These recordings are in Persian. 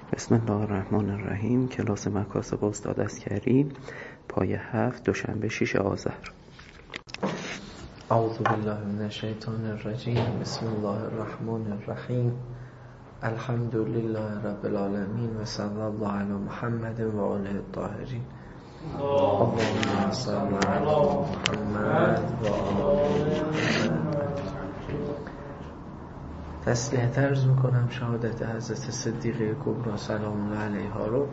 بسم الله الرحمن الرحیم. کلاس مکاسب استاد عسکری، پایه 7، دوشنبه 6 آذر. اعوذ بالله من الشیطان الرجیم. بسم الله الرحمن الرحیم. الحمد لله رب العالمین و صلی الله علی محمد و آله الطاهرین. اللهم صل علی محمد و آله محمد. تسلیت عرض میکنم شهادت حضرت صدیقه کبری سلام الله علیها رو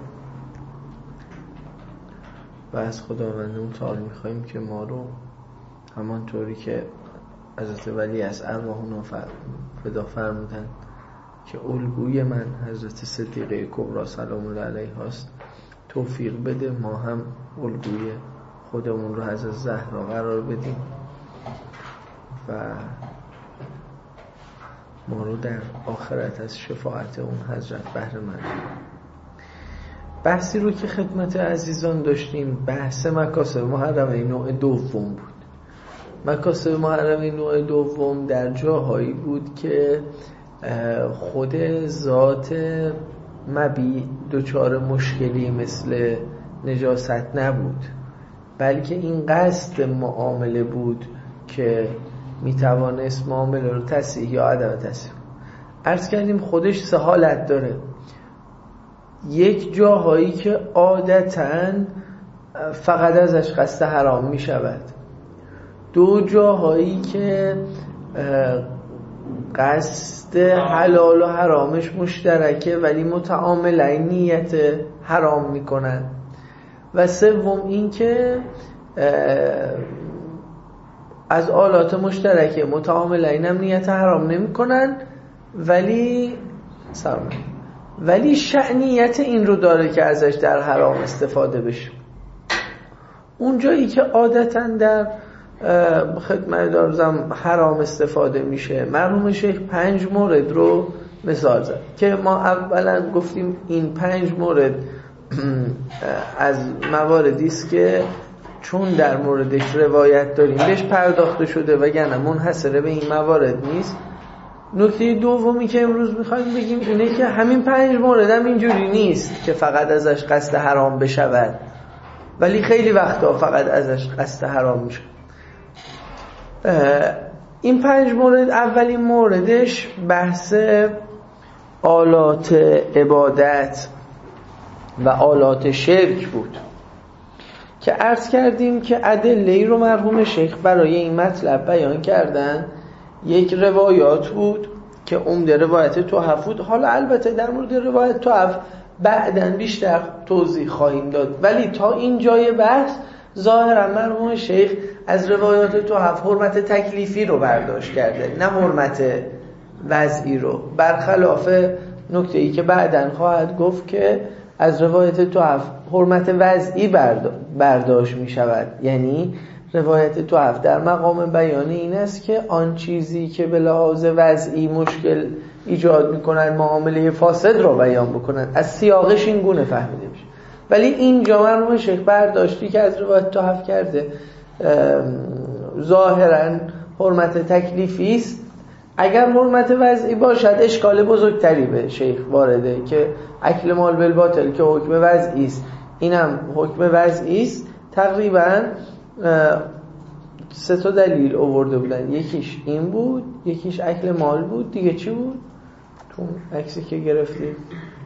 و از خداوند متعال میخواییم که ما رو همانطوری که حضرت ولی از ارواحنا فدا فرمودن که الگوی من حضرت صدیقه کبری سلام الله علیها است توفیق بده، ما هم الگوی خودمون رو حضرت زهرا قرار بدیم و ما رو در آخرت از شفاعت اون حضرت بهره مند. بحثی رو که خدمت عزیزان داشتیم بحث مکاسب محرمه نوع دوم بود. مکاسب محرمه نوع دوم در جاهایی بود که خود ذات مبیع دچار مشکلی مثل نجاست نبود، بلکه این قصد معامله بود که میتوانست معامله رو تصحیح یا عدم تصحیح. عرض کردیم خودش سه حالت داره. یک جاهایی که عادتاً فقط ازش قصد حرام میشود، دو جاهایی که قصد حلال و حرامش مشترکه ولی متعاملین نیت حرام میکنن، و سوم این که از آلات مشترکه متعاملین هم نیت حرام نمی کنن ولی شأنیت این رو داره که ازش در حرام استفاده بشه. اون جایی که عادتاً در خدمت دارزم حرام استفاده میشه، مرحوم شیخ 5 مورد رو مثال زد که ما اولا گفتیم این 5 مورد از مواردی است که چون در موردش روایت داریم بهش پرداخته شده وگرنه منحصره به این موارد نیست. نکته دومی که امروز میخوایم بگیم اینه که همین 5 مورد هم اینجوری نیست که فقط ازش قصد حرام بشود، ولی خیلی وقتا فقط ازش قصد حرام میشه. این 5 مورد، اولین موردش بحث آلات عبادت و آلات شرک بود که عرض کردیم که ادله‌ای رو مرحوم شیخ برای این مطلب بیان کردن. یک روایات بود که عمده روایت تحف بود. حالا البته در مورد روایت تحف بعداً بیشتر توضیح خواهیم داد، ولی تا این جای بحث ظاهرا مرحوم شیخ از روایات تحف حرمت تکلیفی رو برداشت کرده، نه حرمت وضعی رو، برخلاف نکته‌ای که بعداً خواهد گفت که از روایت تحف حرمت وضعی برداشت می شود. یعنی روایت تحف در مقام بیان این است که آن چیزی که به لحاظ وضعی مشکل ایجاد می کند معامله فاسد رو بیان بکنند. از سیاقش این گونه فهمیده میشه، ولی اینجا مرحوم شیخ برداشتی که از روایت تحف کرده ظاهرا حرمت تکلیفی است. اگر حرمت وضعی باشد اشکال بزرگتری به شیخ وارده که اکل مال بالباطل که حکم وضعی است، اینم حکم وضعی است. تقریبا 3 دلیل آورده بودن، یکیش این بود، یکیش اکل مال بود، دیگه چی بود تو عکسی که گرفتید؟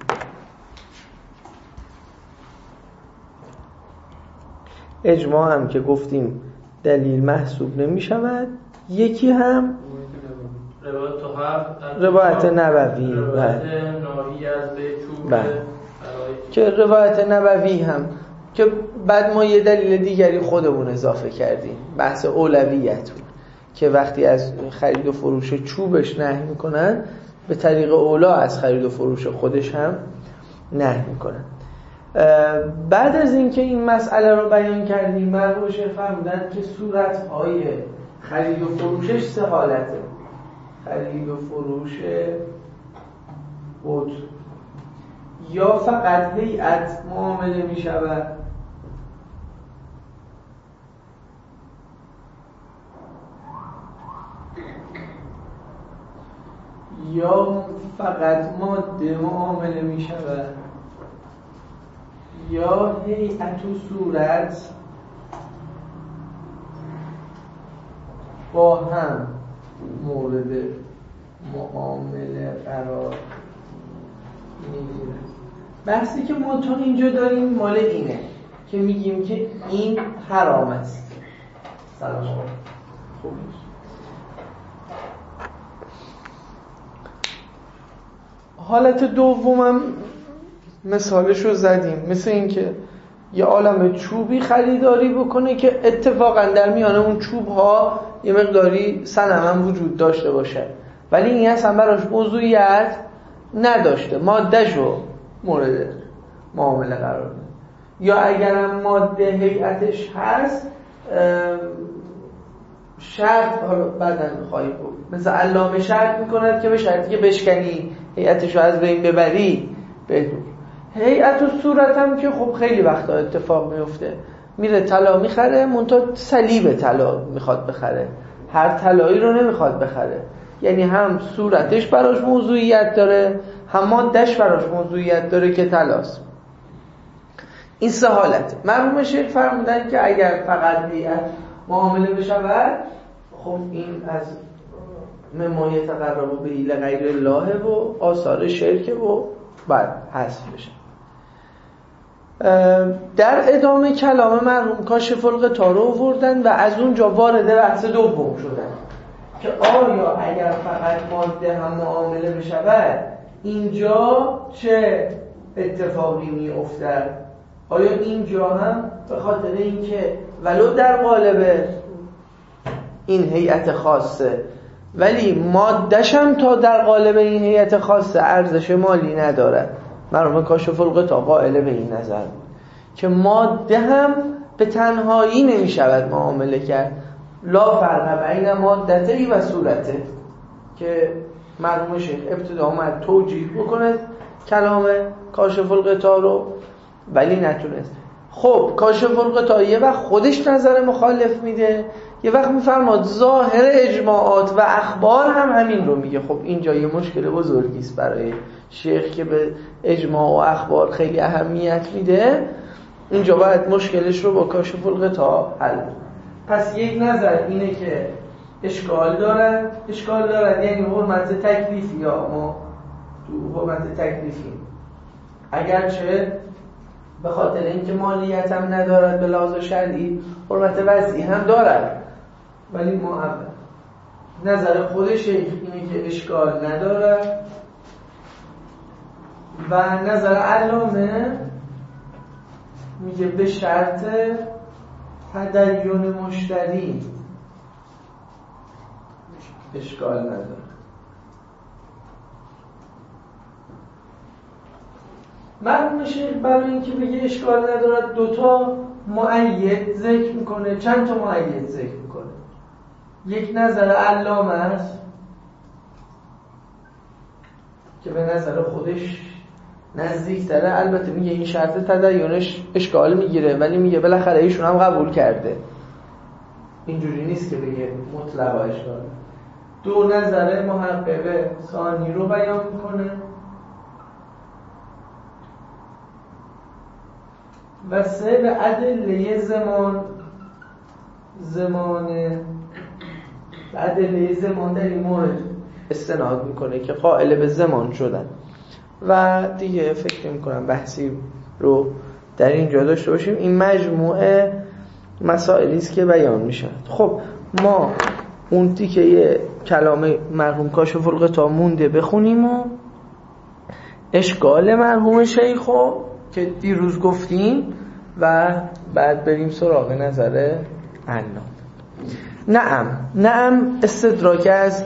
اجماع هم که گفتیم دلیل محسوب نمی شود. یکی هم روایت نبوی که روایت نبوی هم که بعد ما یه دلیل دیگری خودمون اضافه کردیم، بحث اولویت بود که وقتی از خرید و فروش چوبش نهی میکنن به طریق اولا از خرید و فروش خودش هم نهی میکنن. بعد از اینکه این مسئله رو بیان کردیم مرحوم شیخ فرمودن که صورت‌های خرید و فروشش 3 حالته: خرید و فروش بود، یا فقط بیعت معامله می شود، یا فقط ماده معامله می شود یا هیئت و صورت با هم مورد معامله قرار میگیرن. بحثی که ما تو اینجا داریم مال اینه که میگیم که این حرام است. سلام خوب حالت دومم مثالش رو زدیم، مثل این که یه عالم چوبی خریداری بکنه که اتفاقا در میان اون چوب ها یه مقداری صنم هم وجود داشته باشه ولی این اصلا براش موضوعیت نداشته، ماده‌شو مورد معامله قرار میده. یا اگرم ماده هیئتش هست شرط، حالا بعداً خواهیم گفت، مثل علامه شرط میکند که به شرطی که بشکنی هیئتشو از بین ببری بدون. هیئت و صورت هم که خب خیلی وقتا اتفاق میفته، میره طلا میخره منتها صلیب طلا میخواد بخره، هر طلایی رو نمیخواد بخره، یعنی هم صورتش براش موضوعیت داره هم ماده‌اش براش موضوعیت داره که طلاست. این سه حالت. مرحوم شیخ فرمودن که اگر فقط هیئت معامله بشود خب این از مما یتقرب به غیر الله و آثار شرک و بعد حذف بشه. در ادامه کلام مرحوم کاشف الغطا رو آوردن و از اونجا وارد بحث دوم شدن که آیا اگر فقط ماده هم معامله بشود اینجا چه اتفاقی می افتد؟ آیا اینجا هم به خاطر اینکه ولو در قالب این هیئت خاصه ولی ماده‌ش هم تا در قالب این هیئت خاصه ارزش مالی نداره، مرحوم کاشف الغطا قائل به این نظر بود که ماده هم به تنهایی نمی شود معامله کرد، لا فرق بین مادته و صورته، که مرحوم شیخ ابتدا اومد توجیه بکنه کلام کاشف الغطا رو ولی نتونست. خب کاشف الغطا یه وقت خودش نظر مخالف میده، یه وقت میفرماد ظاهر اجماعات و اخبار هم همین رو میگه. خب اینجا یه مشکل بزرگی است برای شیخ که به اجماع و اخبار خیلی اهمیت میده، اینجا باید مشکلش رو با کاشف الغطا حل کنه. پس یک نظر اینه که اشکال دارد یعنی حرمت تکلیفی، یا ما تو حرمت تکلیفی اگرچه به خاطر اینکه مالیت هم ندارد به لحاظ شرعی حرمت وضعی هم دارد، ولی ما نظر خودش اینه که اشکال ندارد و نظر علامه میگه به شرط تدین مشتری اشکال نداره. مرحوم شیخ برای اینکه بگه اشکال ندارد دوتا مؤید ذکر میکنه، چند تا مؤید ذکر میکنه. یک نظر علامه است که به نظر خودش نزدیک تره، البته میگه این شرط تدینش اشکال میگیره ولی میگه بالاخره ایشون هم قبول کرده، اینجوری نیست که بگه مطلقا اشکال. دو نظر محقق ثانی رو بیان میکنه و سه به ادله زمان در این مورد استناد میکنه که قائل به زمان شدن و دیگه فکر میکنم بحثی رو در اینجا داشته باشیم. این مجموعه مسائلی است که بیان میشه. خب ما اون تیکه کلام مرحوم کاشف الغطا مونده بخونیم و اشکال مرحوم شیخو که دیروز گفتیم و بعد بریم سراغ نظر علامه. نعم استدراک از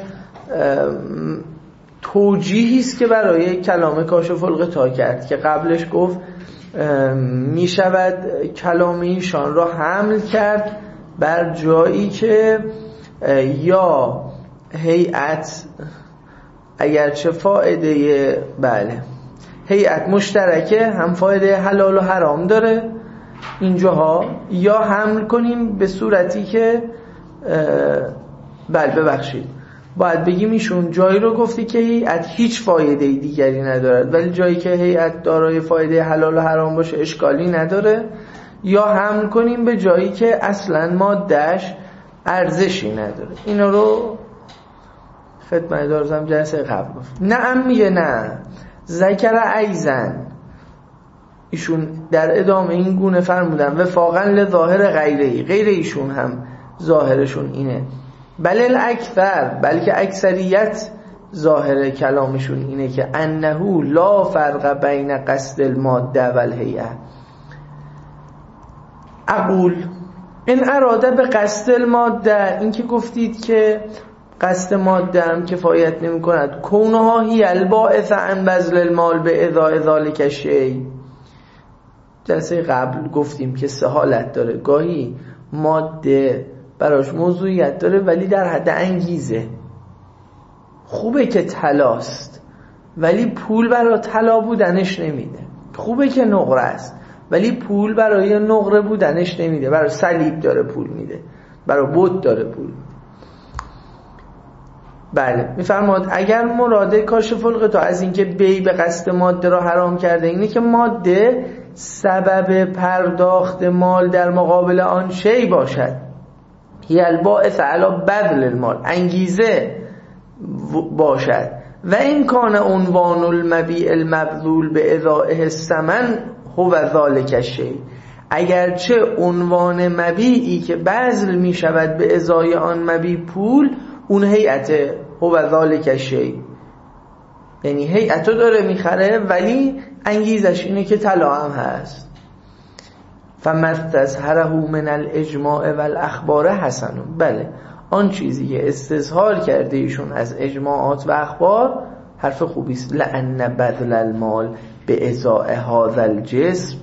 توجیهی است که برای کلام کاشف الغطا کرد که قبلش گفت می شود کلام ایشان را حمل کرد بر جایی که یا هیئت اگرچه فایده هیئت مشترکه هم فایده حلال و حرام داره اینجاها، یا حمل کنیم به صورتی که باید بگیم ایشون جایی رو گفتی که هیئت هیچ فایده دیگری ندارد، ولی جایی که هیئت دارای فایده حلال و حرام باشه اشکالی نداره، یا حمل کنیم به جایی که اصلا مادهش ارزشی نداره. اینا رو خدمت دارزم جلسه قبل گفت. نعم میگه نه ذکر ایزن، ایشون در ادامه این گونه فرمودن وفاقا لظاهر غیره، غیر ایشون هم ظاهرشون اینه، بل الاکثر، بلکه اکثریت ظاهر کلامشون اینه که انه لا فرق بین قصد الماده و الهیئه. اقول این اراده به قصد الماده، این که گفتید که قصد ماده هم کفایت نمی کند، کونها هی الباعث عن بذل المال به ازاء ذلک الشیء. جلسه قبل گفتیم که سه حالت داره، گاهی ماده براش موضوعیت داره ولی در حد انگیزه، خوبه که طلاست ولی پول برای طلا بودنش نمیده، خوبه که نقره است ولی پول برای نقره بودنش نمیده، برای صلیب داره پول میده، برای بت داره پول میده. بله میفرماد اگر مراده کاشف الغطا از اینکه بی به قصد ماده را حرام کرده اینه که ماده سبب پرداخت مال در مقابل آن شی باشد، هی الباعث علی بذل المال، انگیزه باشد، و این کان عنوان المبیع المبذول به اضاعه الثمن هو ذلک الشیء، اگرچه عنوان مبیعی که بذل می شود به ازای آن مبیع پول، اون هیئته هو ذلک الشیء، یعنی هیئتو داره میخره ولی انگیزش اینه که طلا هم هست. فمستظهره من الاجماع والاخبار حسن، بله آن چیزی که استظهار کرده ایشون از اجماعات و اخبار حرف خوبی است. لأن بذل المال به ازاء هذا الجسم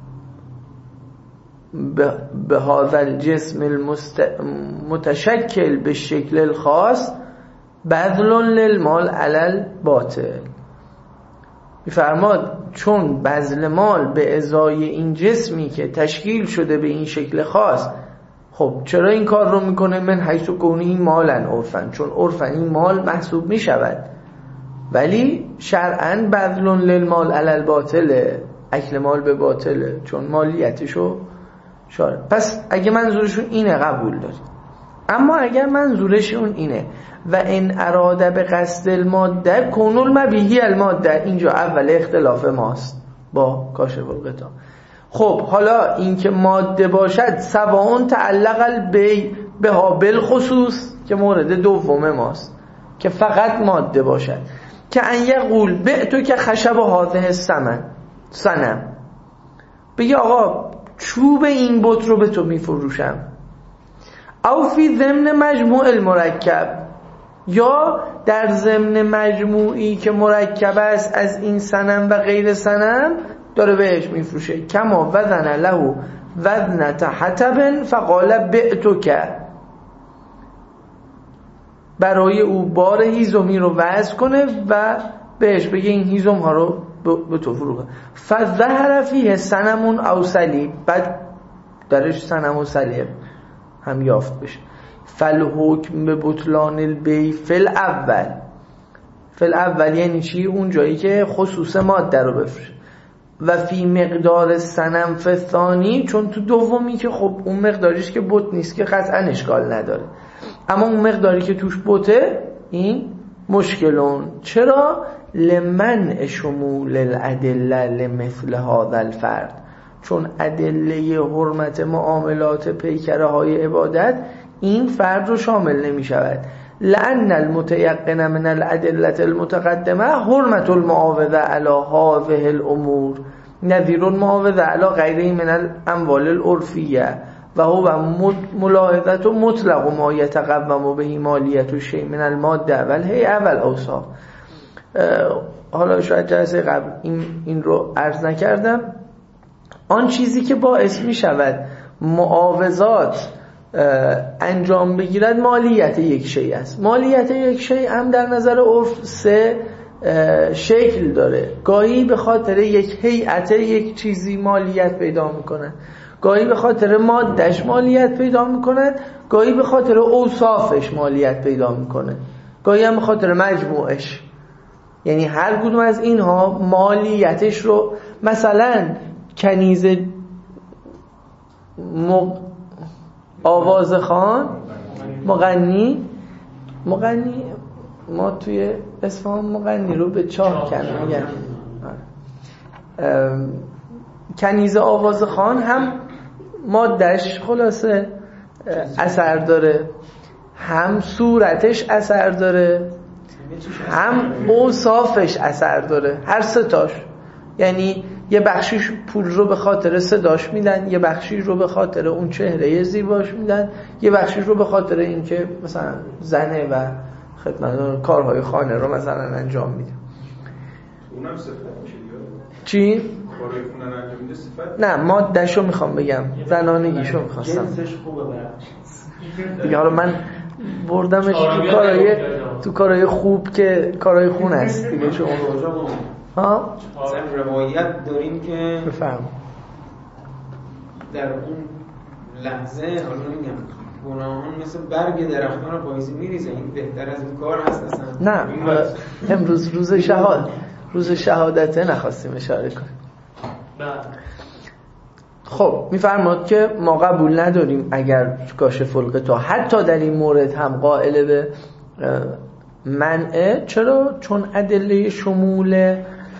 به هذا الجسم المتشکل به شکل الخاص بذل للمال علی الباطل. میفرماد چون بذل مال به ازای این جسمی که تشکیل شده به این شکل خاص، خب چرا این کار رو میکنه؟ من حیث کونه مالن عرفن، چون عرفن این مال محسوب میشود، ولی شرعاً بذل للمال علی الباطل، اکل مال به باطله، چون مالیتشو شارع. پس اگه منظورشون اینه قبول داریم، اما اگر منظورشون اینه و این اراده به قصد الماده کون المبیع الماده، اینجا اول اختلاف ماست با کاشف الغطا. خب حالا این که ماده باشد سواء تعلق البیع بها بالخصوص که مورد دوم ماست که فقط ماده باشد، که ان یقول بعتو که خشب هذه صنم، بگی آقا چوب این بت رو به تو میفروشم، او فی ضمن مجموع المرکب، یا در ضمن مجموعی که مرکب است از این صنم و غیر صنم داره بهش میفروشه. کما وزن له وزنة حطب فقال بعتک، برای او بار هیزمی رو وزن کنه و بهش بگه این هیزم ها رو به تو فروخه. فظهر فیه صنم او صلیب، بعد درش صنم و صلیب هم یافت بشه. فالحکم به بطلان البیع فل اول یعنی چی؟ اون جایی که خصوص ماده رو بفروشه. و فی مقدار صنم فثانی، چون تو دومی که خب اون مقداریش که بت نیست که قطعا اشکال نداره، اما اون مقداری که توش بته این مشکلون. چرا؟ لمنع شمول الادله لمثل هذا الفرد، چون ادله حرمت معاملات پیکره های عبادت این فرد رو شامل نمی شود. لأن المتيقن من الأدلة المتقدمة حرمة المعاوضة على هذه الأمور نظير المعاوضة على غيره من الأموال العرفية و هو ملاحظة مطلق ما يتقوم به مالیة الشيء من الماده والهيئة والأوصاف. حالا شاید جلسه قبل این رو عرض نکردم. آن چیزی که باعث می شود معاوضات انجام بگیرد مالیت یک شیء است. مالیت یک شیء هم در نظر عرف سه شکل داره. گاهی به خاطر یک هیئت یک چیزی مالیت پیدا میکنه، گاهی به خاطر مادهش مالیت پیدا میکند، گاهی به خاطر اوصافش مالیت پیدا میکنه. گاهی هم به خاطر مجموعش. یعنی هر کدوم از اینها مالیتش رو، مثلا کنیز آوازخوان مغنی ما توی اصفهان مغنی رو به چاه کنیم، کنیز آوازخوان هم مادهش خلاصه اثر داره، هم صورتش اثر داره، هم اوصافش اثر داره، هر ستاش. یعنی یه بخشیش پول رو به خاطر صداش میدن، یه بخشیش رو به خاطر اون چهره زیباش میدن، یه بخشیش رو به خاطر اینکه مثلا زنه و خدمت کارهای خانه رو مثلا انجام میده. اونم صفت میشه چی؟ کارهای خونه انجام میده صفت؟ نه ماده‌شو میخوام بگم، زنانگیشو میخواستم. جنسش خوبه دیگه حالا من بردمش تو کارهای خوب که کارهای خون است دیگه. شما ها؟ مثلا روایت داریم که بفهم در اون لحظه حالا نمیگم گناهان مثل برگ درختان پاییزی میریزه، این بهتر از این کار هست اصلا. نه امروز روز شهادته نخواستیم اشاره کنیم. خب میفرماد که ما قبول نداریم اگر کاشف الغطا حتی در این مورد هم قائل به منعه. چرا؟ چون ادله شمول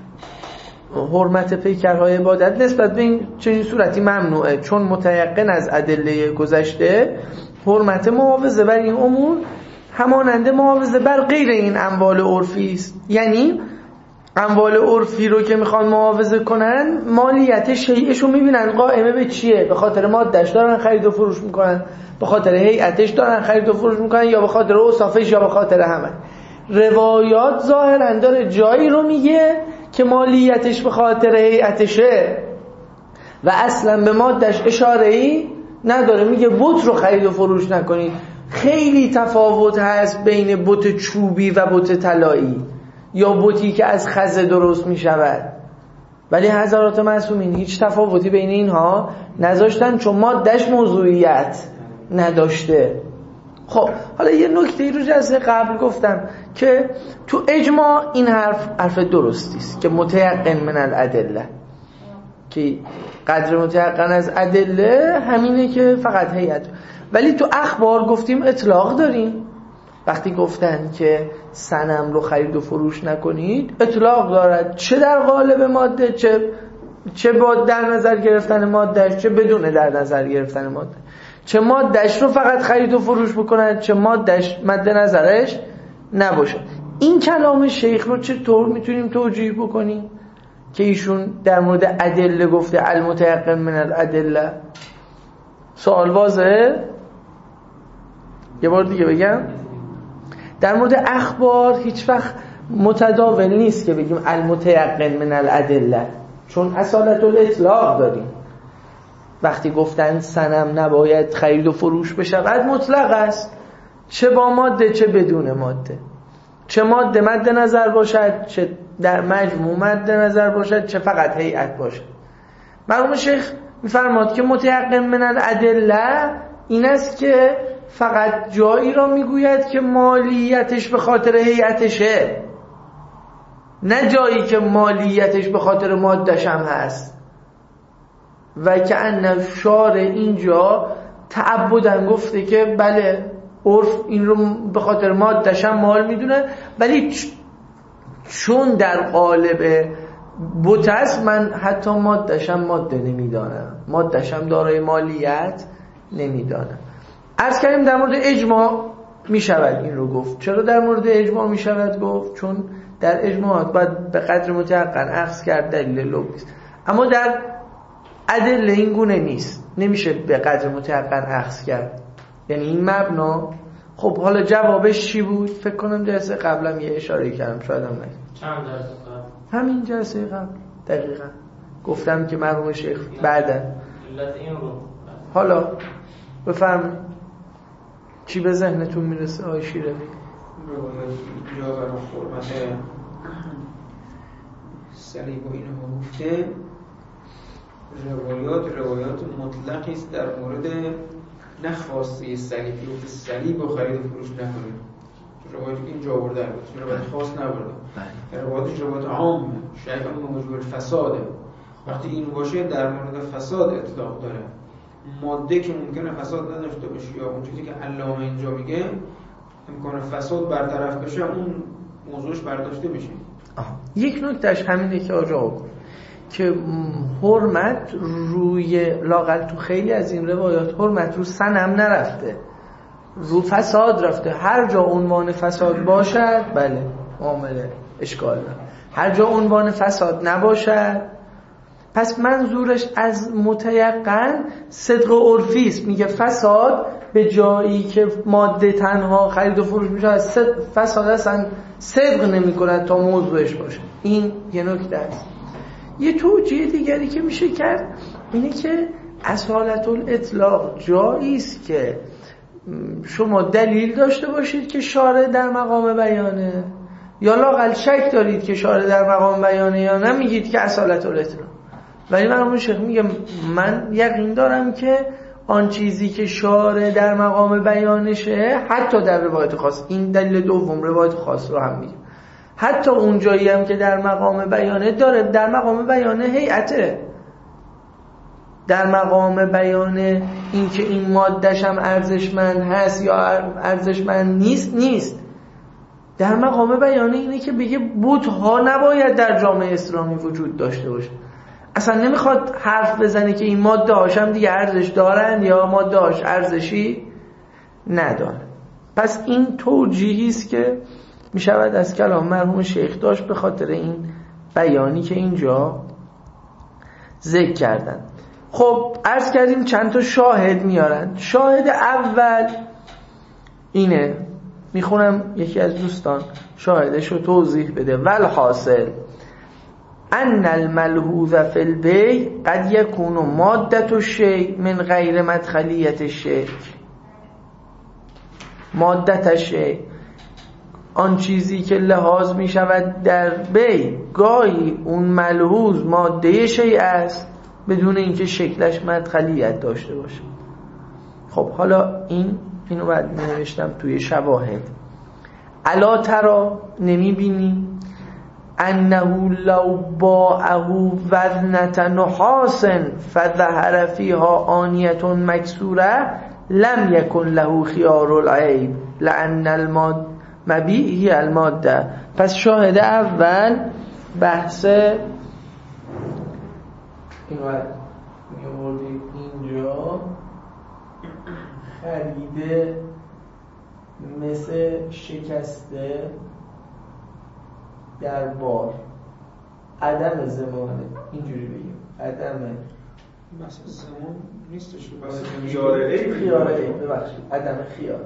حرمت پیکرهای عبادت نسبت به این چنین صورتی ممنوعه، چون متیقن از ادله گذشته حرمت محافظه بر این امور همانند محافظه بر غیر این اموال عرفی است. یعنی اموال عرفی رو که میخوان محافظه کنن مالیت شیعش رو میبینن قائمه به چیه؟ به خاطر مادهش دارن خرید و فروش میکنن، به خاطر هیئتش دارن خرید و فروش میکنن، یا به خاطر اوصافش، یا به خاطر همه. روایات ظاهرا داره جایی رو میگه که مالیتش به خاطر هیئتشه و اصلا به مادهش اشاره‌ای نداره. میگه بت رو خرید و فروش نکنید. خیلی تفاوت هست بین بت چوبی و بت طلایی یا بتی که از خز درست می شود. ولی حضرات معصومین هیچ تفاوتی بین اینها نذاشتن، چون مادهش موضوعیت نداشته. خب حالا یه نکته رو جلسه قبل گفتم که تو اجماع این حرف درستی است که متیقن من الادله، که قدر متیقن از ادله همینه که فقط هیئت. ولی تو اخبار گفتیم اطلاق داریم. وقتی گفتن که صنم رو خرید و فروش نکنید اطلاق دارد، چه در قالب ماده، چه با در نظر گرفتن مادهش، چه بدون در نظر گرفتن ماده. چه مادهش رو فقط خرید و فروش بکنن، چه مادهش مد نظرش نباشه. این کلام شیخ رو چطور میتونیم توجیه بکنیم که ایشون در مورد ادله گفته المتیقن من الادله؟ سوال واضحه؟ یه بار دیگه بگم. در مورد اخبار هیچ وقت متداول نیست که بگیم المتیقن من الادله، چون اصالت الاطلاق داریم. وقتی گفتن صنم نباید خرید و فروش بشود مطلق است، چه با ماده چه بدون ماده، چه ماده مد نظر باشد، چه در مجموع مد نظر باشد، چه فقط هیئت باشد. مرحوم شیخ میفرماد که متیقن من الادله این است که فقط جایی را میگوید که مالیتش به خاطر هیئتشه، نه جایی که مالیتش به خاطر مادهش هم هست. و که ان شارع اینجا تعبداً گفته که بله عرف این رو به خاطر مادهش هم مال میدونه، ولی چون در قالب بت است من حتی مادهش هم ماده نمیدانم، مادهش هم دارای مالیت نمیدانم. عرض کردیم در مورد اجماع میشود این رو گفت. چرا در مورد اجماع میشود گفت؟ چون در اجماعات باید به قدر متیقن اخذ کرد دلیل لغوی. اما در ادله این گونه نیست، نمیشه به قدر متیقن اخذ کرد. یعنی این مبنا. خب حالا جوابش چی بود؟ فکر کنم جلسه قبلم یه اشاره کردم، شاید هم نگید. چند جلسه قبل؟ همین جلسه قبل دقیقاً گفتم که مرحوم شیخ بعداً علت این رو حالا بفرمایید چی به ذهنتون میرسه آقای شیرازی؟ یا برای حرمت صلیب و اینو گفته روایات مطلقی است در مورد نه خواسته صلیبی و صلیب و خرید و فروش نکنید. تو روایتی که اینجا آورده بود چون روایت خاص نبرده در روایتش روایت عامه شاید هم موجب فساده وقتی این باشه در مورد فساد اطلاق داره ماده که ممکنه فساد نداشته باشه یا اون چیزی که علامه اینجا میگه امکان فساد برطرف بشه اون موضوعش برداشته میشه. یک نکتهش همینه که آجا که حرمت روی لاقل تو خیلی از این روایات حرمت رو صنم نرفته رو فساد رفته. هر جا عنوان فساد باشد بله معامله اشکال داره، هر جا عنوان فساد نباشد پس منظورش از متیقن صدق عرفی است. میگه فساد به جایی که ماده تنها خرید و فروش میشه از فساد اصلا صدق نمی کند تا موضوعش باشه. این یه نکته است. یه توجیه دیگری که میشه کرد اینه که اصالت الاطلاق جایی است که شما دلیل داشته باشید که شارع در مقام بیانه یا لااقل شک دارید که شارع در مقام بیانه یا نه میگید که اصالت الاطلاق. ولی مرحوم شیخ میگه من یقین دارم که آن چیزی که شارع در مقام بیانشه حتی در روایت خاص، این دلیل دوم روایت خاص رو هم میگه، حتی اون جایی هم که در مقام بیانه داره در مقام بیانه هیئته، در مقام بیانه این که این ماده‌ش هم ارزشمند هست یا ارزشمند نیست. در مقام بیانه اینه که بگه بت‌ها نباید در جامعه اسلامی وجود داشته باشه. اصلا نمیخواد حرف بزنه که این ماده هاش هم دیگه ارزش دارن یا ماده هاش ارزشی ندارن. پس این توجیهی است که میشود از کلام مرحوم شیخ داشت به خاطر این بیانی که اینجا ذکر کردن. خب عرض کردیم چند تا شاهد میارن. شاهد اول اینه، میخونم یکی از دوستان شاهدش رو توضیح بده. والحاصل ان الملحوظ فی البیع قد یکون مادة الشیء من غیر مدخلیت الشیء. مادة الشیء آن چیزی که لحاظ می شود در بیع گاهی اون ملحوظ ماده شیء است بدون اینکه شکلش مدخلیت داشته باشه. خب حالا اینو بعد نوشتم توی شواهد. الا ترا نمی بینی انه لو باعه وزنة نحاس فظهر فيها آنیة مکسوره لم یکن له خیار العیب لأن المبیع هی الماده. پس شاهد اول بحث می‌آوردیم اینجا خریده مثل شکسته در بار، عدم زمانه، اینجوری بگیم عدم مثلا زمان نیستش خیار عیب ببخشید عدم خیار.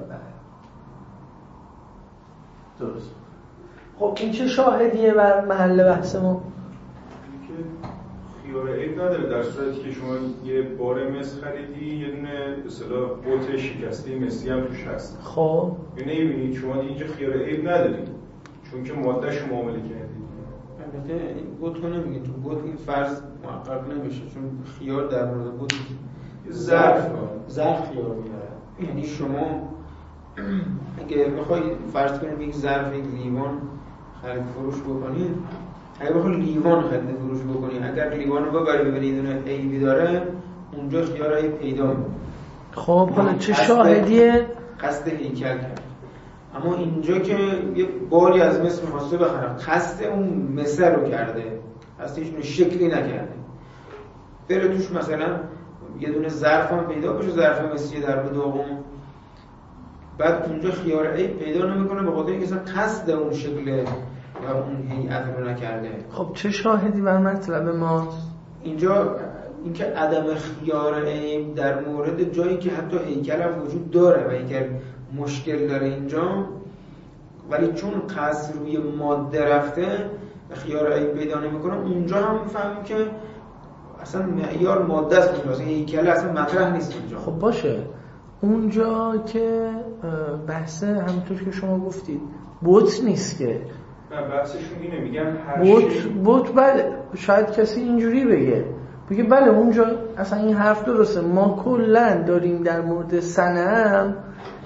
درست. خب این چه شاهدیه بر محل بحث ما؟ که خیار عیب نداره در صورتی که شما یه بار مس خریدی یه دونه به اصطلاح بوت شکسته مسی هم توش هست. خب نمی‌بینید شما اینجا خیار عیب ندارید چون که ماده‌شو معامله کردید. البته این بوت رو نمیگید، چون بوت این فرض محقق نمیشه، چون خیار در مورد بوت ظرف خیار میاره. یعنی شما اگه بخوای فرض کنید یک ظرف یک لیوان خرید فروش بکنید، اگه بخوای لیوان خرید فروش بکنید اگر لیوان رو ببری ببینید اون عیبی داره اونجا خیار عیب پیدا میشه. خب حالا چه شاهدیه؟ قصد هیکل کرد. اما اینجا که یه باری از مس می‌خواسته بخرم قصد اون مس رو کرده، قصد هیچ شکلی نکرده، بره توش مثلا یه دونه ظرف هم پیدا بشه، ظرف مسی در به دوم، بعد اونجا خیار عیب پیدا نمیکنه به خاطر اینکه اصلا قصد اون شکل یا اون هیئت رو نکرده. خب چه شاهدی بر مطلب ماست؟ اینجا اینکه عدم خیار عیب در مورد جایی که حتی هیکل هم وجود داره و هیکل مشکل داره اینجا، ولی چون قصد روی ماده رفته خیار عیب پیدا نمیکنه، اونجا هم میفهمیم که اصلا معیار ماده است، اونجا اصلا هیکل اصلا مطرح نیست اونجا. خب باشه، اونجا که بحث همونطور که شما گفتید بوت نیست که بحثشون اینه، میگن هر بوت بله، شاید کسی اینجوری بگه بله اونجا اصلا این حرف درسته، ما کلن داریم در مورد صنم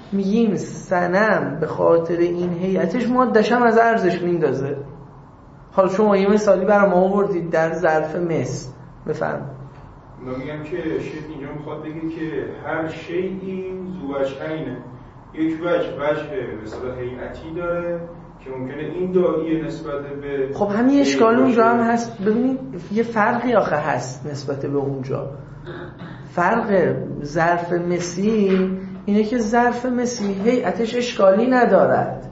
میگیم صنم به خاطر این هیئتش ماده‌ش هم از ارزش میندازه. حالا شما یه مثالی برام آوردید در ظرف مس، بفرمایید. من میگم که شیخ اینجا میخواد بگه که هر شیئی ذو وجهینه، یک وجه به اصطلاح هیئتی داره که ممکنه این داعیه نسبت به خب همین اشکال اونجا هم هست. ببینید یه فرقی آخه هست نسبت به اونجا. فرق ظرف مسی اینه که ظرف مسی هیئتش اشکالی ندارد،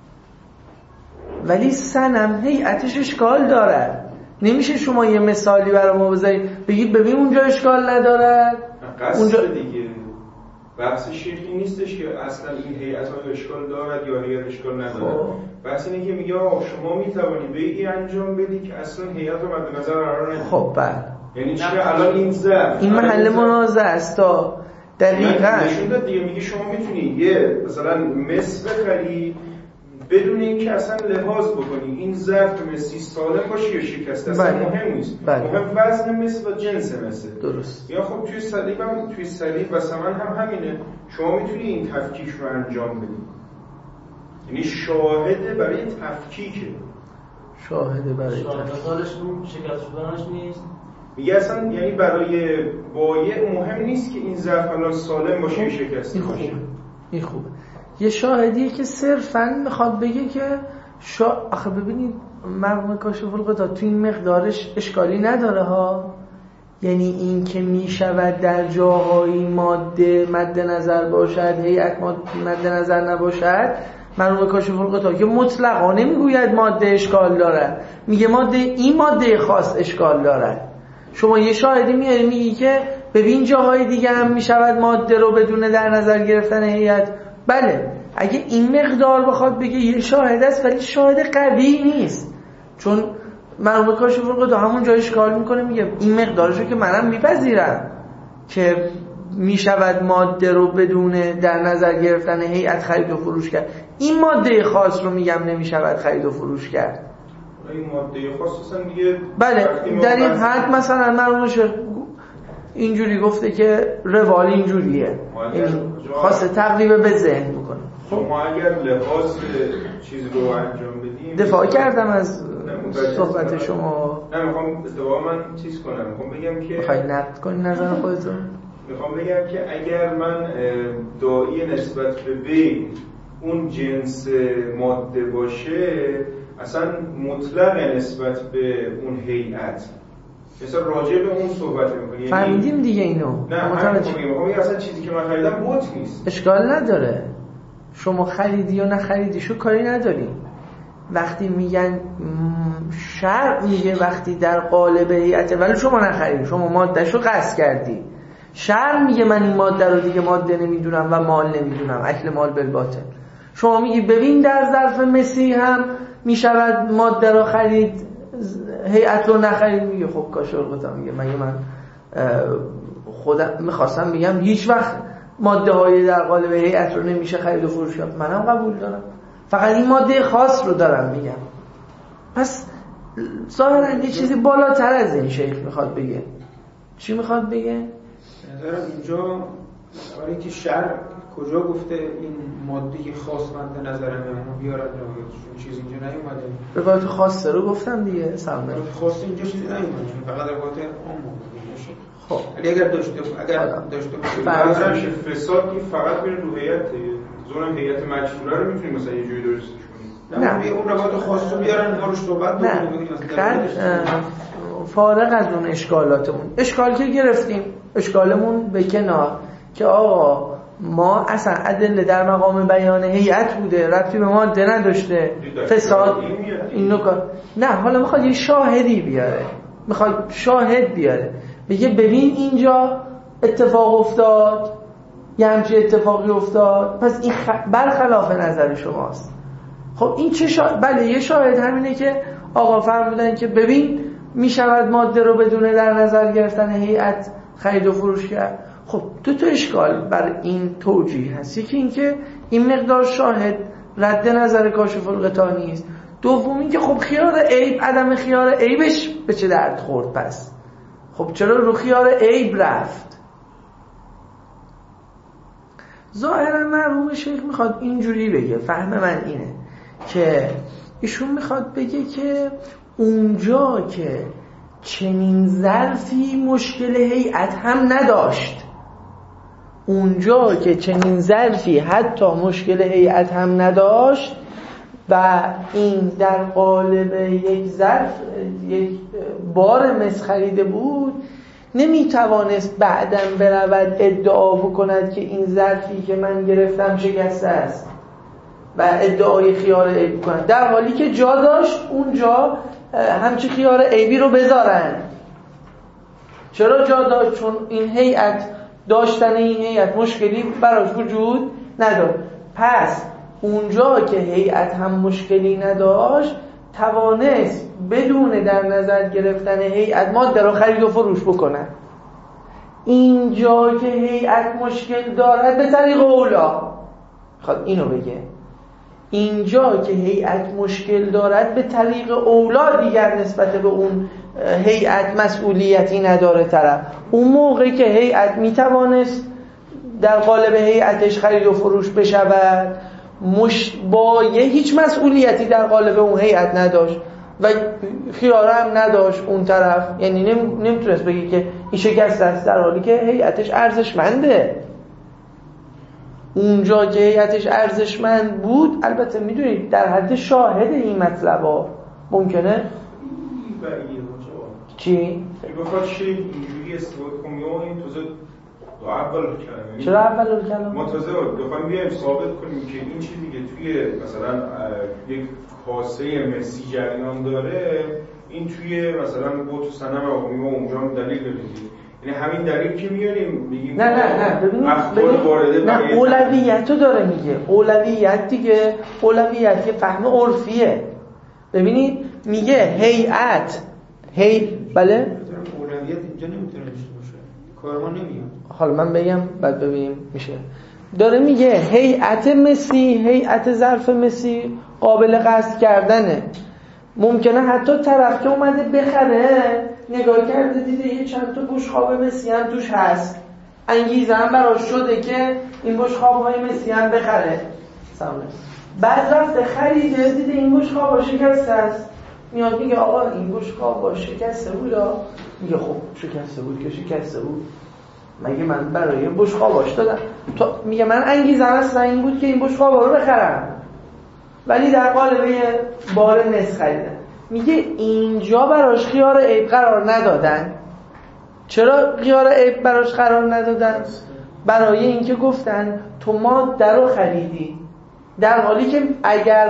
ولی صنم هیئتش اشکال دارد. نمیشه شما یه مثالی برای ما بذارید بگید ببین اونجا اشکال ندارد، اونجا دیگه بحث شیخی نیستش که اصلا این هیئت ها اشکال دارد یا هیئت اشکال ندارد. بحث اینه که میگه شما میتوانی بیعی انجام بدی که اصلا هیئت رو مد نظر قرار ندید. خب بله، یعنی چرا الان این ظرف این محل منازعه است تا دقیقاً نشون داد دیگه. میگه شما میتونی یه مثلا مس بخری بدون اینکه اصلا لحاظ بکنی این ظرف مسی سالم باشه یا شکسته، اصلا مهم نیست. مهم وزن مس و جنس مس. درست. یا خب توی صلیب و سمن هم همینه، شما میتونی این تفکیک رو انجام بدی. یعنی شاهده برای تفکیکه، شاهده برای شاهدش شکست شدنش نیست. میگه اصلا یعنی برای بایع مهم نیست که این ظرف الان سالم باشه یا شکسته باشه. این خوبه. یه شاهدیه که صرفاً میخواد بگه که آخه ببینید مرحوم کاشف الغطا تو این مقدارش اشکالی نداره ها. یعنی این که میشود در جاهای ماده مد نظر باشد، هیئت مد نظر نباشد، مرحوم کاشف الغطا که مطلقا نمیگوید ماده اشکال دارد، میگه این ماده خاص اشکال دارد. شما یه شاهدی میاری میگی که ببین جاهای دیگه هم میشود ماده رو بدون در نظر گرفتن هیئت. بله اگه این مقدار بخواد بگه یه شاهد است، ولی شاهد قوی نیست، چون مرحوم کاشف الغطا همون جای اشکال میکنه، میگه این مقدارشو که منم میپذیرم که میشود ماده رو بدون در نظر گرفتن هیئت خرید و فروش کرد، این ماده خاص رو میگم نمیشود خرید و فروش کرد. این ماده خاص اصلا دیگه بله در این حد مثلا مرحوم اینجوری گفته که روال اینجوریه، خواسته تقریبا به ذهن بکنه. شما اگر لحاظ چیز رو انجام بدیم، دفاع کردم از صحبت شما، نه میخوام اتفاقا من چیز کنم، میخوام بگم که میخوای نقد کنی نظر خودتون. میخوام بگم که اگر من داعی نسبت به بی اون جنس ماده باشه، اصلا مطلق نسبت به اون هیئت، مثلا راجع به اون صحبت می‌کنی. فهمیدیم دیگه اینو. نه میگم اصلا چیزی که من خریدم بوت نیست، اشکال نداره. شما خریدی یا نخریدیشو کاری نداری. وقتی میگن شرع میگه وقتی در قالب هیئت، ولی شما نخریدی، شما مادهشو قصد کردی، شرع میگه من این ماده رو دیگه ماده نمیدونم و مال نمیدونم، اکل مال بالباطل. شما میگی ببین در ظرف مسی هم میشود ماده رو خرید، هیئت رو نخرید. میگه خب کاشف الغطا میگه من خودم میخواستم بگم هیچ وقت ماده های در قالب هیئت رو نمیشه خرید و فروش کرد، منم قبول دارم، فقط این ماده خاص رو دارم میگم. پس ظاهرا یه چیزی بالاتر از این شیخ میخواد بگه. چی میخواد بگه؟ نظرم اینجا برای که شرع کجا گفته این ماده خاص مد نظر مهمون بیارد روایتشون چیز اینجا نیومده. روایت خاصه رو گفتم دیگه سلمه. خاص اینجا چیزی نیومده، فقط روایت عام باشه. خب ولی اگر داشته باشه فساد این فقط میره رو هیئت، زون هیئت مجبوره رو میتونیم مثلا یه جوری درستش کنیم. نه اون روایت خاص رو بیارن اینها رو صحبت بکنیم. فارغ از اون اشکالاتمون، اشکال که گرفتیم، اشکالمون به کنار که آقا ما اصلا ادله در مقام بیان هیئت بوده، ربطی به ماده نداشته، فساد این نکات. نه حالا میخواد یه شاهدی بیاره، میخواد شاهد بیاره بگه ببین اینجا اتفاق افتاد، یه همچین اتفاقی افتاد، پس این برخلاف نظر شماست. خب این چه بله یه شاهد همینه که آقا فرمودن که ببین میشود ماده رو بدون در نظر گرفتن هیئت خرید و فروش کرد. خب دو تا اشکال بر این توجیه هست، یکی این که این مقدار شاهد رد نظر کاشف الغطا نیست، دوم این که خب خیار عیب، عدم خیار عیبش به چه درد خورد؟ پس خب چرا رو خیار عیب رفت؟ ظاهرا مرحوم شیخ میخواد اینجوری بگه، فهم من اینه که ایشون میخواد بگه که اونجا که چنین ظرفی مشکل هیئت هم نداشت، اونجا که چنین ظرفی حتی مشکل هیئت هم نداشت و این در قالب یک ظرف یک بار مس خریده بود، نمیتوانست بعداً برود ادعا بکند که این ظرفی که من گرفتم شکسته است و ادعای خیار عیب کند، در حالی که جا داشت اونجا همچی خیار عیبی رو بذارن. چرا جا داشت؟ چون این هیئت، داشتن این هیئت مشکلی براش وجود نداشت. پس اونجا که هیئت هم مشکلی نداشت توانست بدون در نظر گرفتن هیئت ماده رو خرید و فروش بکنه. اینجا که هیئت مشکل دارد به طریق اولا، خب اینو بگه، اینجا که هیئت مشکل دارد به طریق اولا دیگر نسبت به اون هیئت مسئولیتی نداره طرف. اون موقعی که هیئت میتوانست در قالب هیئتش خرید و فروش بشود با هیچ مسئولیتی در قالب اون هیئت نداشت و خیاره هم نداشت اون طرف، یعنی نمیتونست بگی که این شکست است، در حالی که هیئتش ارزشمنده. اونجا که هیئتش ارزشمند بود، البته میدونید در حد شاهد این مطلبا ممکنه چی؟ بخواد شیء اینجوری استفاده کنیم یا این توزه اول کلمه. چرا اول کلمه؟ ما تازه بخوایم بیایم ثابت کنیم که این چیزی که توی مثلا یک کاسه مسی جریان داره، این توی مثلا بوت صنم عمومی ما اونجا هم دلیل داریم. یعنی همین دلیل که میاریم میگیم نه ببینید اولویتو داره میگه. اولویت دیگه اولویت فهم عرفیه. ببینید میگه هیئت بله اولویت اینجا نمیتونه داشته باشه، کار ما نمیاد. حالا من بگم بعد ببینیم میشه. داره میگه هیئت مسی، هیئت ظرف مسی قابل قصد کردنه. ممکنه حتی طرف که اومده بخره نگاه کرده دیده یه چند تا بشقاب مسی هم توش هست، انگیزه هم براش شده که این بشقاب‌های مسی هم بخره. بعد رفته خریده دیده این بشقاب‌ها شکسته است، میاد میگه آقا این بشقاب‌ها شکسته بود. میگه خب شکسته بود که شکسته بود، مگه من برای بشقاباش دادم؟ میگه من انگیزه اصلا این بود که این بشقابا رو بخرم، ولی در قالب یه بار مس خریدن. میگه اینجا براش خیار عیب قرار ندادن. چرا خیار عیب براش قرار ندادن؟ برای اینکه گفتن تو ماده رو خریدی، در حالی که اگر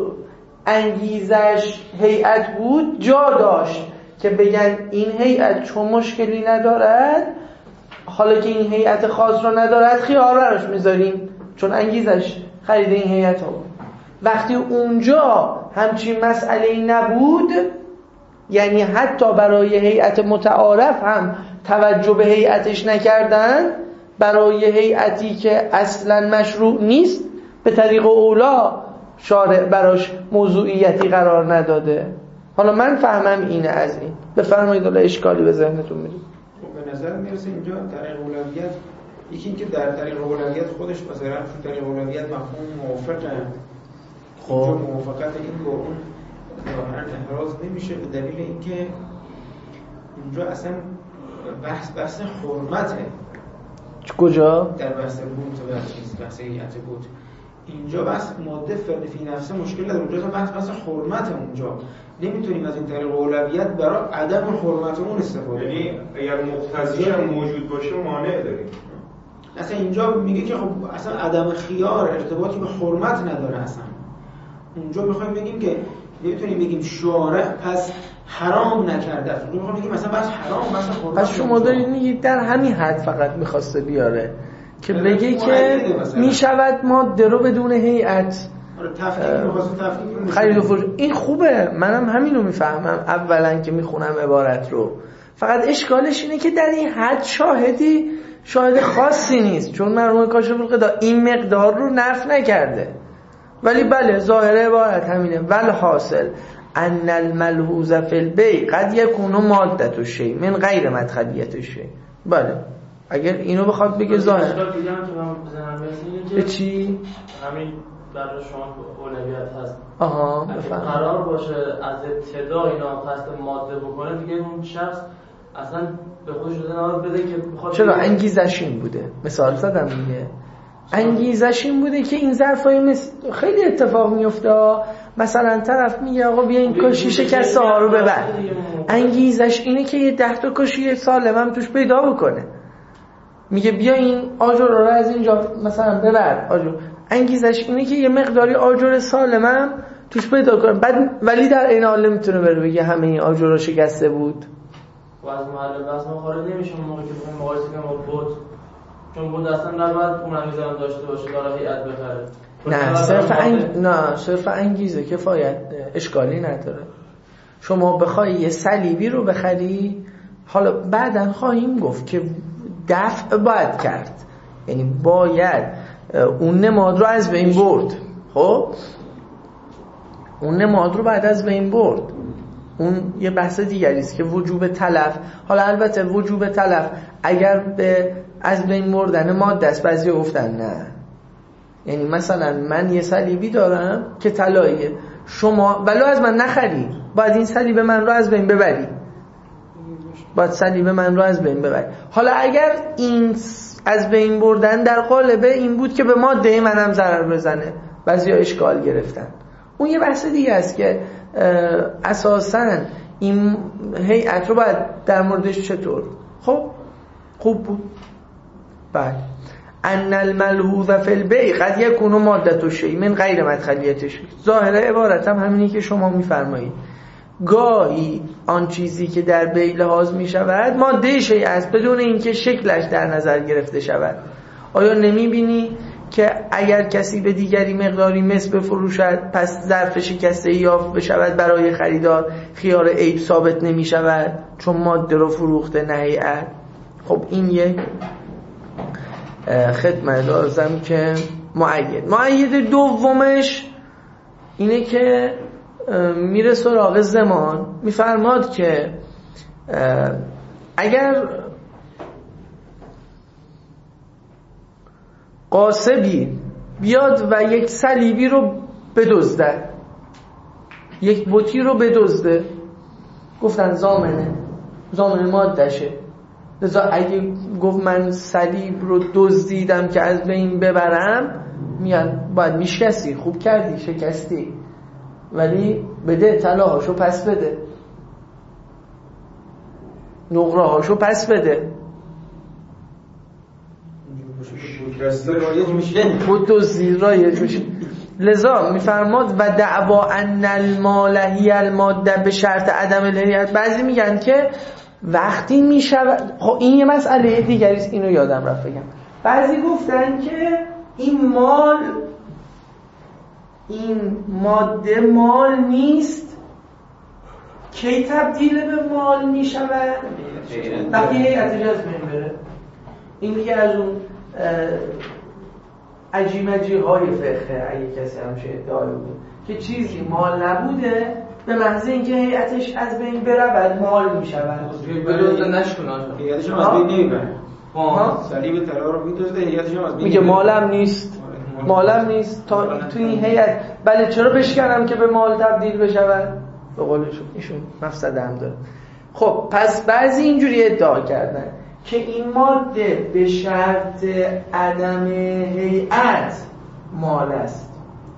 انگیزش هیئت بود جا داشت که بگن این هیئت چون مشکلی ندارد، حالا که این هیئت خاص رو ندارد خیار براش میذاریم چون انگیزش خرید این هیئت ها بود. وقتی اونجا همچین مسئله‌ای نبود، یعنی حتی برای هیئت متعارف هم توجه به هیئتش نکردن، برای هیئتی که اصلا مشروع نیست به طریق اولا شارع براش موضوعیتی قرار نداده. حالا من فهمم اینه. از این بفرمایید، حالا اشکالی به ذهنتون میاد. خب به نظر میرسه اینجا طریق اولویت، یکی اینکه در طریق اولویت خودش مثلا تو طریق اولویت مفهوم موافقه، خب موافقت این با اون ظاهرا احراز نمیشه به دلیل اینکه اونجا اصلا بحث حرمته. کجا؟ در بحث بود و بحث هیئت بود. اینجا بحث ماده فی نفسه مشکل نداره، اونجا بحث حرمت. اونجا نمیتونیم از این طریق اولویت برای عدم حرمت اون استفاده کنیم. یعنی اگر مقتضیش هم موجود باشه مانع داریم. اصلا اینجا میگه که خب اصلا عدم خیار ارتباطی به حرمت نداره. اصلا اونجا میخوایم بگیم که نمیتونیم بگیم شارع پس حرام نکرده است. اونجا میخوایم بگیم مثلا بس حرام بس حرمت. پس شما دارید میگید در همین حد فقط میخواسته بیاره که بگه که میشود ماده رو بدون هیئت خرید و فروش. این خوبه، منم همینو میفهمم اولا که میخونم عبارت رو. فقط اشکالش اینه که در این حد شاهد خاصی نیست، چون مرحوم کاشف القدا این مقدار رو نفی نکرده. ولی بله ظاهر عبارت همینه. والحاصل ان الملحوظ فی البیع قد یکون مادة الشیء من غیر مدخلیت الشیء. بله اگر اینو بخواد بگه ظاهر اشکال دیگه هم که من بزنم به چی؟ همین برای شما اولویت هست. بفهم. قرار باشه از ابتدا اینا قصد ماده بکنه، دیگه اون شخص اصلا به خودش دادن بده که بخواد. چرا؟ انگیزش این بوده. مثال زدم دیگه. انگیزش این بوده که این ظرفای خیلی اتفاق میفته. مثلا طرف میگه آقا بیا این کاشی شکسته ها رو ببر. انگیزش اینه که یه 10 تا کاشی سالم توش پیدا بکنه. میگه بیا این آجر رو از اینجا مثلا ببر آجر. انگیزش اینه که یه مقداری آجر سالمم توش پیدا کنه. بعد ولی در این حال نمیتونه بره بگه همه این آجر رو شکسته بود. و از محل بحث ما خارج نمیشه اون موقع که بخوایم مقایسه کنیم با بود، چون بود اصلا نباید اون انگیزه هم داشته باشه داره هیئت بخره. نه صرف انگیزه کفایت، اشکالی نداره. شما بخوای یه صلیبی رو بخری، حالا بعداً خواهیم گفت که دفع باید کرد، یعنی باید اون نماد رو از بین برد. خب اون نماد رو بعد از بین برد، اون یه بحث دیگری است که وجوب تلف. حالا البته وجوب تلف اگر به از بین بردن ماده است، بعضی گفتن نه. یعنی مثلا من یه صلیبی دارم که طلاییه، شما ولو از من نخری، باید این صلیب من رو از بین ببری، باید صلیب من رو از بین ببری. حالا اگر این از بین بردن در قالب این بود که به ماده منم ضرر بزنه، بعضیا اشکال گرفتن. اون یه بحث دیگه است که اساساً این هیئت رو باید در موردش چطور. خب خوب بود. بعد ان الملحوظ فی البیع قد یکون ماده الشیء من غیر مدخلیتش. ظاهر عبارت هم همینی که شما میفرمایید. گاهی آن چیزی که در بیع لحاظ می شود ماده شیء است بدون اینکه شکلش در نظر گرفته شود. آیا نمی بینی که اگر کسی به دیگری مقداری مس بفروشد پس ظرف شکسته یافت بشود برای خریدار خیار عیب ثابت نمی شود چون ماده رو فروخته نه هیئت؟ خب این یک خدمت لازم که مؤید دومش اینه که میره سراغ زمان. میفرماد که اگر قاسبی بیاد و یک صلیبی رو بدزده، یک بطی رو بدزده، گفتن زامنه مادشه، لذا اگه گفت من صلیب رو دزدیدم که از بین ببرم، میگن باید میشکستی، خوب کردی شکستی، ولی بده طلاهاشو پس بده، نقره هاشو پس بده. بود دزدی رایج میشه. لذا میفرماد و دعوا ان المال هی الماده به شرط عدم الهیت. بعضی میگن که وقتی میشود، خب این یه مسئله دیگری است، اینو یادم رفت بگم. بعضی گفتن که این مال، این ماده مال نیست، کی تبدیل به مال میشود؟ وقتی هیئتش از بین بره. این دیگه از اون عجیمجی های فقه اگه کسی همشه ادعای بود که چیزی مال نبوده به محض اینکه هیئتش از بین بره بعد مال میشود. بدون نشکنه هیئتش هم از بین نمیبره. صلیب طلا رو میدوزه، هیئتش هم از بین میگه مالم نیست تا تو این هیئت. بله چرا بشکنم که به مال تبدیل بشود؟ به قولشون ایشون مفسده هم داره. خب پس بعضی اینجوری ادعا کردن که این ماده به شرط عدم هیئت مال است،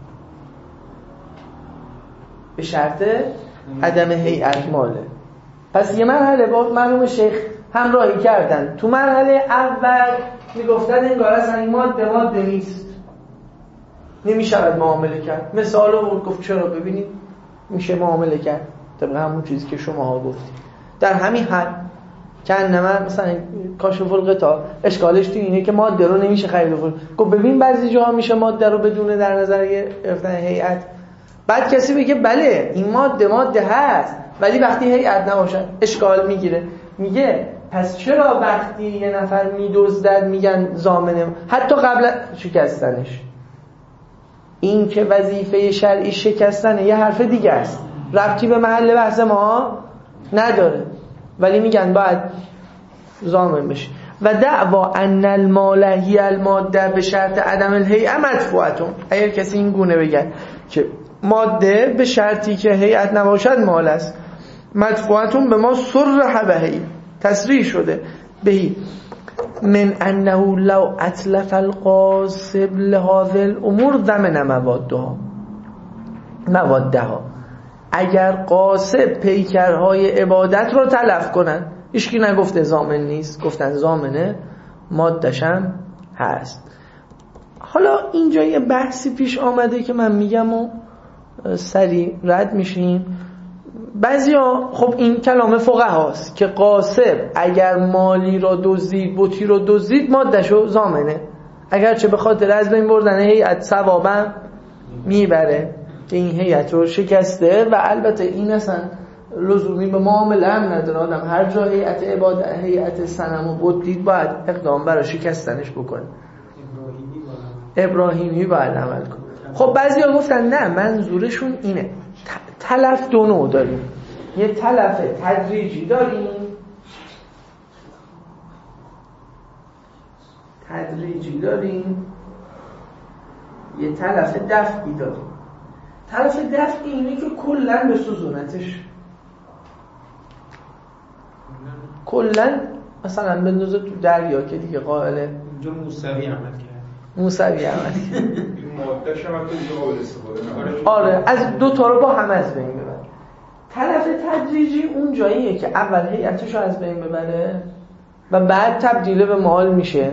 به شرط عدم هیئت ماله. پس یه مرحله با مرحوم شیخ همراهی کردن. تو مرحله اول میگفتن انگار اصلا این ماده نیست، نمیشود معامله کرد. مثال رو گفت چرا؟ ببینید میشه معامله کرد طبق همون چیزی که شماها گفتید. در همین حد که انما مثلا کاشف القطاع اشکالش تو اینه که ماده رو نمیشه خرید و فروخت. گفت ببین بعضی جاها میشه ماده رو بدون در نظر گرفتن هیئت. بعد کسی بگه بله این ماده هست ولی وقتی هیئت نباشه اشکال میگیره. میگه پس چرا وقتی یه نفر میدزدد میگن ضامنه حتی قبل شکستنش؟ این که وظیفه شرعی شکستنه یه حرف دیگه است، ربطی به محل بحث ما نداره، ولی میگن باید ضامن بشه. و دعوا ان المال هی الماده به شرط عدم الهیئه مدفوعتون. اگر کسی این گونه بگه که ماده به شرطی که هیئت نباشد مال است، مدفوعتون به ما صرح بهی تصریح شده بهی من انه لو اتلف القاصب لهذه الامور ضمن موادها. اگر قاصب پیکرهای عبادت رو تلف کنن، هیچکی نگفته ضامن نیست، گفتن ضامنه، ماده‌شم هست. حالا اینجا یه بحثی پیش آمده که من میگم و سریع رد میشیم. بعضیا خب این کلام فقهاست که قاصب اگر مالی رو دزدید، بتی رو دزدید، ماده‌شو ضامنه، اگرچه به خاطر از بین بردن هیئت ثوابم میبره که این هیئت رو شکسته. و البته این اصلا لزومی به معامله هم نداره، آدم هر جا هیئت عبادت، هیئت صنم و بت دید باید اقدام برای شکستنش بکنه، ابراهیمی باید عمل کنه. خب بعضیا گفتن نه، منظورشون اینه تلف دو نوع داریم، یه تلف تدریجی داریم، یه تلف دفعی داریم. تلف دفعی اینه که کلن به سوزونتش، کلن مثلا بندازه تو دریا که دیگه قائله اینجا موسوی عمل کرد. ماده‌ش هم تو قابل استفاده نمیشه. آره از دو تا رو با هم از بین ببر. تلف تدریجی اون جاییه که اول هیئتش رو از بین ببره و بعد تبدیل به مال میشه.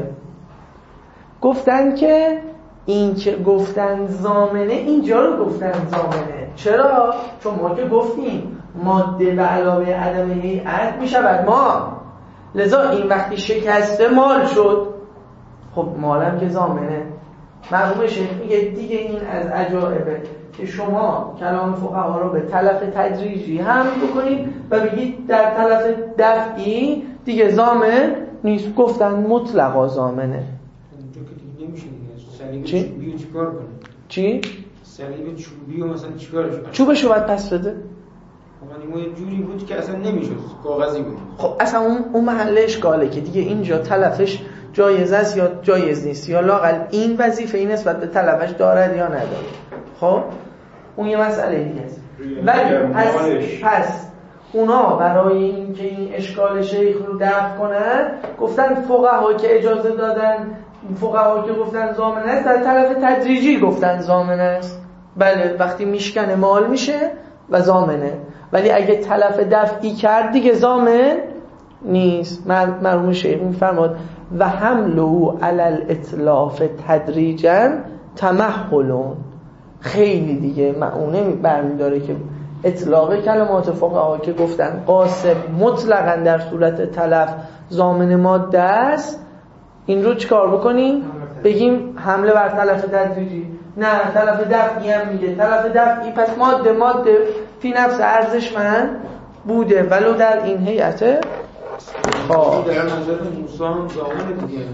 گفتن که این که گفتن ضامنه، اینجا رو گفتن ضامنه. چرا؟ چون ما که گفتیم ماده به علاوه عدم هیئت میشود مال، لذا این وقتی شکسته مال شد. خب مالم که ضامنه. مرحوم شیخ میگه دیگه این از عجایبه که شما کلام فقها رو به تلف تدریجی هم بکنید و بگید در تلف دفعی دیگه ضامن نیست. گفتن مطلقا ضامنه. اونجا که دیگه نمیشه دیگه. چی؟ چوبیو چیکار کنه؟ چی؟ صلیب چوبیو مثلا چیکارش کنه؟ چوبشو باید پس بده. خب یه جوری بود که اصلا نمیشد، کاغذی بود. خب اصلا اون محل اشکاله که دیگه اینجا تلفش جایز است یا جایز نیست، یا لااقل این وظیفه این نسبت به تلفش دارد یا نداره. خب اون یه مسئله دیگه است. ولی پس اونا برای اینکه این اشکال شیخ رو دفع کنن گفتن فقها که اجازه دادن، فقها که گفتن ضامن است، در تلف تدریجی گفتن ضامن است. بله وقتی میشکنه مال میشه و ضامنه، ولی اگه تلف دفعی کرد دیگه ضامن نیست. مرحوم شیخ میفرماد و حمله علی الاتلاف تدریجا تمهلون. خیلی دیگه معونه برمیداره که اطلاق کلمات فقها که گفتن قاصب مطلقاً در صورت تلف ضامن ماده است، این رو چیکار بکنیم؟ بگیم حمله بر تلف تدریجی. نه، تلف دفعی هم میگه تلف دفعی، پس ماده فی نفس ارزشمند بوده ولو در این هیئت. خب در نظر موسی هم ضامن دیگه،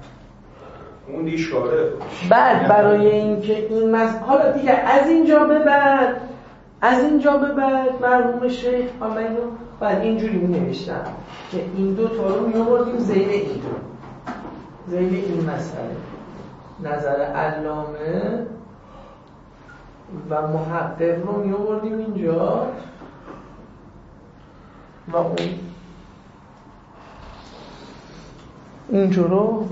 اون دی شاره. بعد برای اینکه این حالا دیگه از اینجا به بعد مرحوم شیخ حالا اینو بعد اینجوری می‌نوشتم که این دو تا رو می‌آوردیم زیر این مسئله، نظر علامه و محقق رو می‌آوردیم اینجا و اون اینجا رو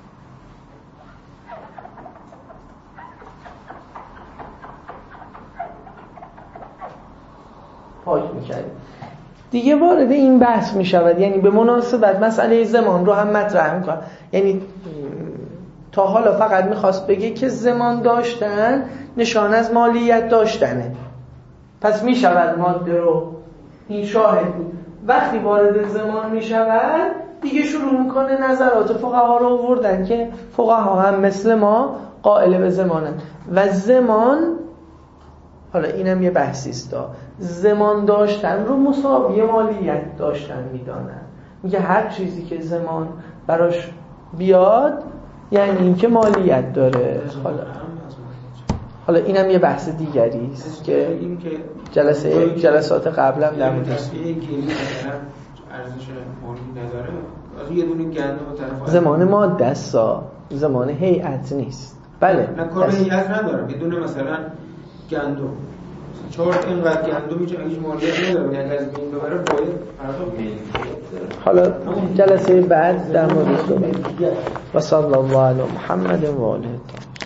پاک می‌کردیم. دیگه وارد این بحث می‌شود، یعنی به مناسبت مسئله زمان رو هم مطرح می‌کنم. یعنی تا حالا فقط می‌خواست بگه که زمان داشتن نشان از مالیت داشتنه، پس می‌شود ماده رو، این شاهد بود. وقتی وارد زمان می‌شود دیگه شروع می‌کنه نظرات فقها رو آوردن که فقها هم مثل ما قائل به زمانن و زمان، حالا اینم یه بحثی است، زمان داشتن رو مساوی مالیت داشتن میدانن. میگه هر چیزی که زمان براش بیاد یعنی این که مالیت داره. حالا اینم یه بحث دیگری است که جلسات قبلم در موردش ارزش مالی نداره، مثلا یه دونه گندم طرف زمان ماده است، زمان هیئت نیست. بله نه کار به هیئت ندارم، یه دونه مثلا گندم 4 اینقدر گندم میشه هیچ مالیات نداره، یعنی از بین ببره باید حالا جلسه بعد در مورد صحبت و صلی الله علی محمد و آله